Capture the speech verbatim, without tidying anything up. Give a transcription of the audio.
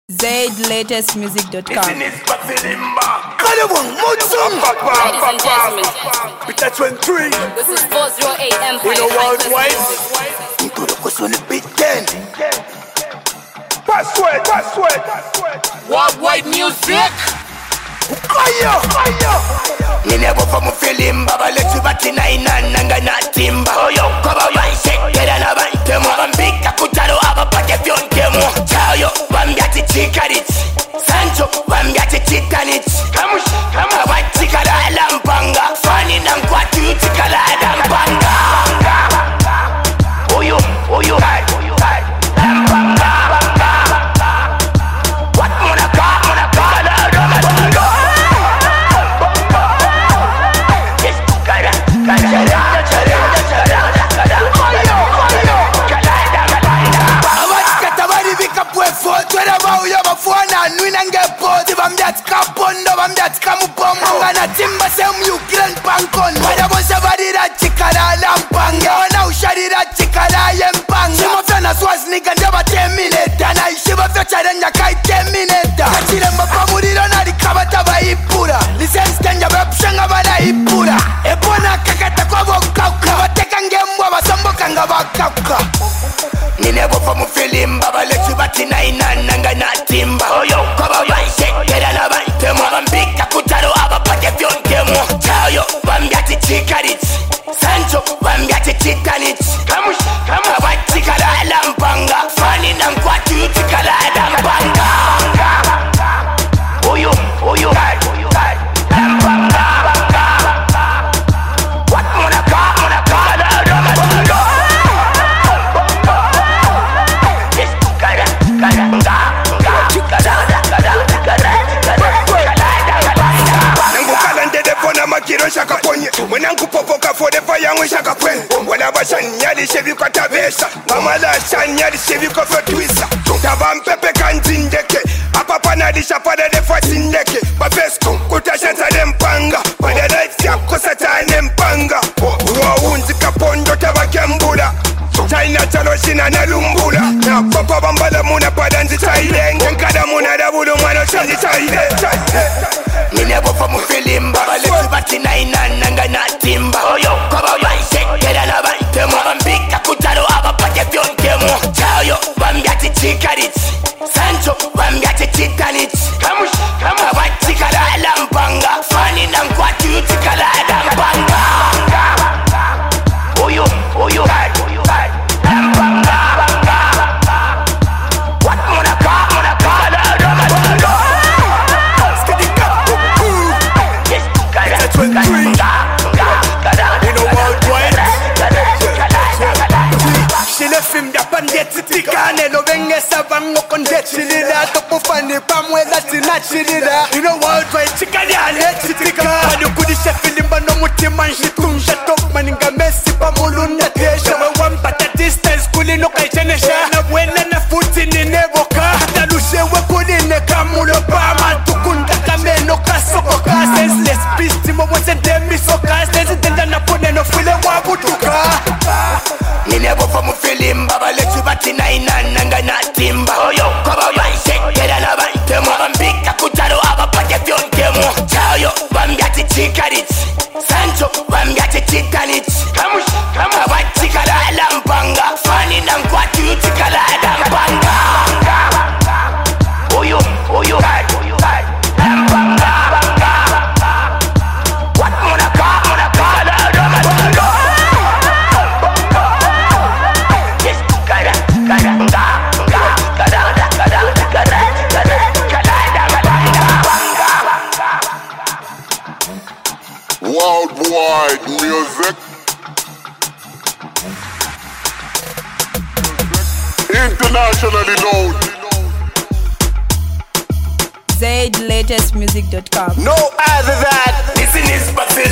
Zaid latest music dot com. Ladies and gentlemen, This is four oh eight Empire. we know worldwide. Password, password, worldwide music. Ninebo from a film, Baba let you back in nine and Nanga Timba. Oh, yo, cover one shake, get an abante, Mozambique, Kutaro, Abapakefion, Kemo, Chayo, Bambiati Chikarich, Sancho, Bambiati Chitanich, Kamush, Kama, Chikala, Lampanga, Fanny, Namquatu, Chikala, Lampanga. Oh, yo, oh, yo, oh, yo, Lampanga. What Monaca, Monaca, Ninebo from a film, Baba let you back in nine and Nanga Timba. Oh yo, cover one shake, get an abante, Mozambique, Kutaro, Abapakefion, Kemo, Chayo, Bambiati Chikarich, Sancho, Bambiati Chitanich, Kamush, Kama, Chikala, Lampanga, Fanny, Namquatu, Chikala, Lampanga. Oh yo, oh yo, Lampanga. What Monaca, Monaca, Shaka ponye when I'm kupopoka for the fire when shaka pen when I was nyali shevi kwa tabesa mamala nyali shevi kwa twisa tavam pepe kanzindeke apapa na dishapada de fasindeke babesko kutasha lempanga pada life ya kosata lempanga wa unzi kapondo tabakembula China chalo shina na lumbula na papa bambala muna padanzi chailenge nkada muna dabulu mwano chanzi chaile Ninebo from a film, Baba let you back in nine and Nanga Timba. Oh yo, cover one shake, get an abante, Mozambique, Kutaro, Abapakefion, Kemo, Chayo, Bambiati Chikarich, Sancho, Bambiati Chitanich, Kamush, Kama, Chikala, Lampanga, Fanny, Namquatu, Chikala, Lampanga. Oh yo, oh yo, Lampanga. What Monaca, Monaca, film da pandeti tikane no venge savango kondeti lida topofani pamweza tinachilida you know worldwide chikali aleti tika bado kudisha filimba no mutima nshitumsha top maninga Messi pamulunda tesha we wampata distance kulino kaichenesha na bwena na futi ni neboka hata lushe we kuline kamulo pama tukunda kameno kasokoka senseless beast mo wose demi soka sense na pone no file wabutuka Ninebo from a film, Baba let you back in nine and Nanga Timba. Oh yo, cover one shake, get an abante, Mozambique, Kutaro, Abapakefion, Kemo, Chayo, Bambiati Chikarich, Sancho, Bambiati Chitanich, Kamush, Kama, Chikala, Lampanga, Fanny, Namquatu, Chikala, Lampanga. Oh yo, oh yo, Lampanga. What Monaca, Monaca, Worldwide music. Internationally known. Zaid latest music dot com. No other than this is